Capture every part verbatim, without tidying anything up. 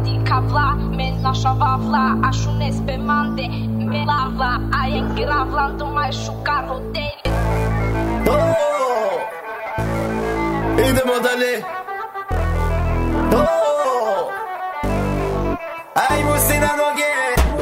di cavla, me lascia vavla, acho nespe mande, me lavla, ai engravla, não mais chucarro dele. Oh, e demanda-lhe. Oh, ai você não alguém.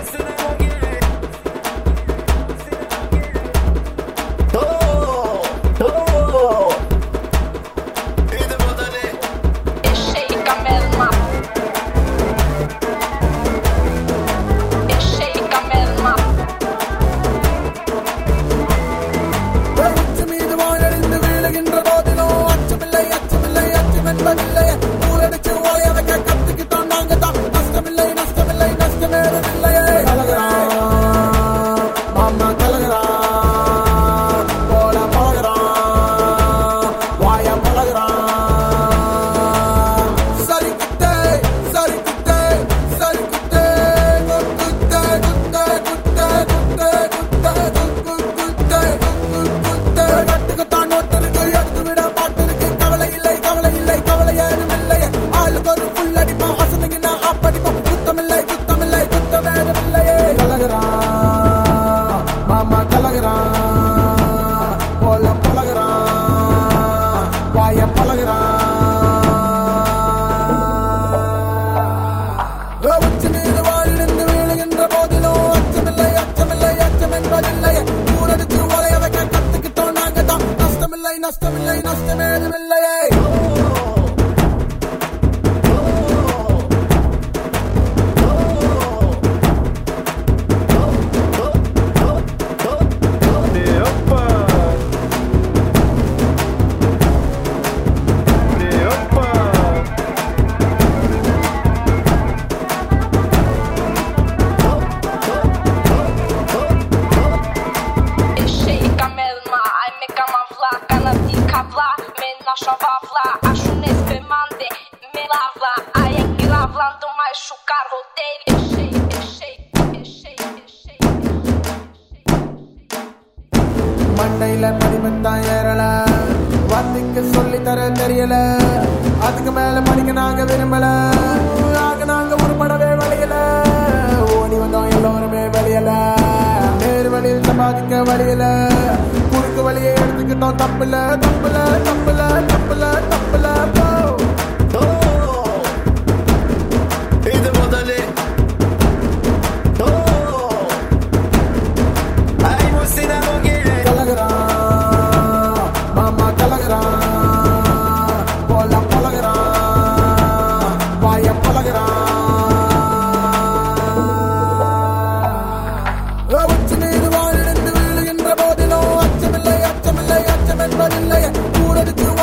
Acho nespe mande, me lavla, ai engravla, não mais chucarro dele. மண்டையில மணிமத்தான் ஏறல, வாத்திக்கு சொல்லி தர தெரியல, அதுக்கு மேல படிக்க நாங்க விரும்பல, ஆக நாங்க உருப்படவே வழியல, ஓடி வந்தோம் எல்லோருமே வழியல, நேரு வழியில் சம்பாதிக்க வழியல, குறுக்கு வழியை எடுத்துக்கிட்டோம் தப்புல தப்புல தப்புல தப்புல தப்புல போ. இது முதலே அச்சமில்லை அச்சமில்லை அச்சம் என்பதில்லை, ஊரடிச்சு